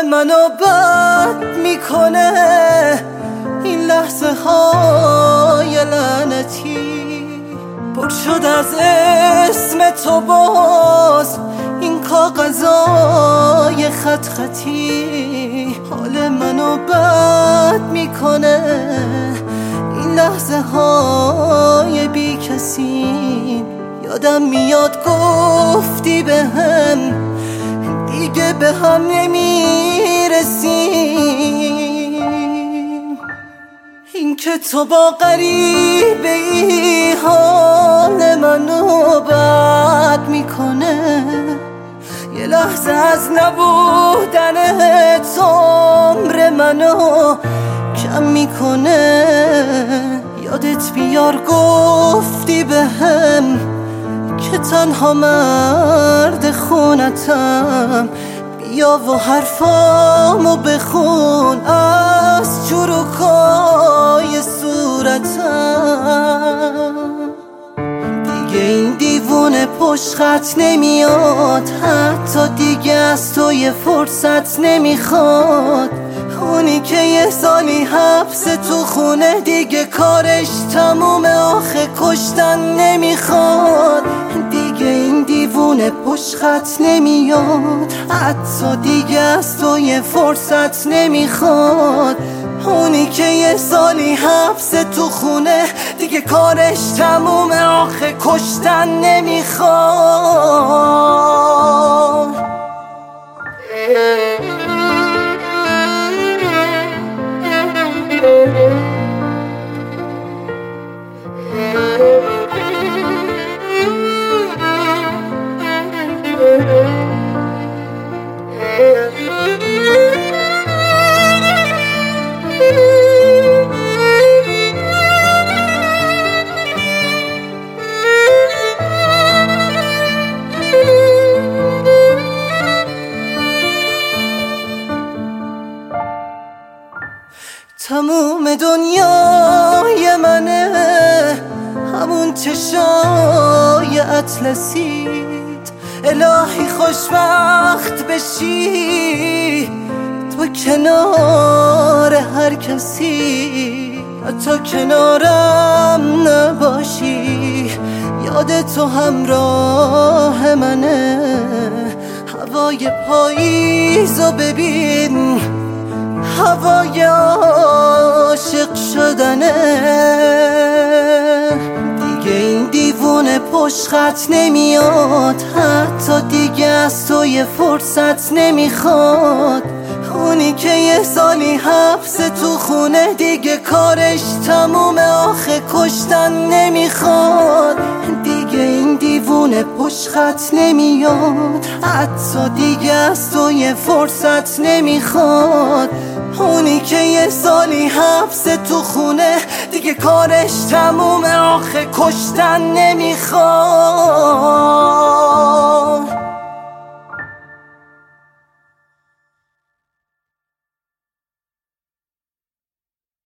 منو بد میکنه این لحظه های لعنتی. پر شد از اسم تو باز این کاغذای خط خطی. حال منو بد میکنه این لحظه های بی کسی. یادم میاد گفتی بهم دیگه به هم نمیرسیم. این که تو با غریبه ای حال منو بد میکنه. یه لحظه از نبودن تو عمر منو کم میکنه. یادت بیار گفتی بهم که تنها مرد خونتم. بیا و حرفامو بخون از چروکای صورتم. دیگه این دیوونه پشت خط نمیاد، حتی دیگه از تو یه فرصت نمیخواد. اونی که یه سالی حبس تو خونه دیگه کارش تمومه، آخه کشتن نمیخواد. دیگه این دیوونه پشت خط نمیاد، حتی دیگه از تو یه فرصت نمیخواد. اونی که یه سالی حبس تو خونه دیگه کارش تمومه، آخه کشتن نمیخواد. تموم دنیای منه همون چشای اطلسیت. الهی خوشبخت بشی تو کنار هر کسی، حتی کنارم نباشی. یاد تو همراه منه، هوای پاییزو ببین، هوای عاشق شدنه. دیگه این دیوونه پشت خط نمیاد، حتی دیگه از تو یه فرصت نمیخواد. اونی که یه سالی حبس تو خونه دیگه کارش تمومه، آخه کشتن نمیخواد. دیگه این دیوونه پشت خط نمیاد، حتی دیگه از تو یه فرصت نمیخواد. اونی که یه سالی حبس تو خونه دیگه کارش تمومه، آخه کشتن نمیخواد.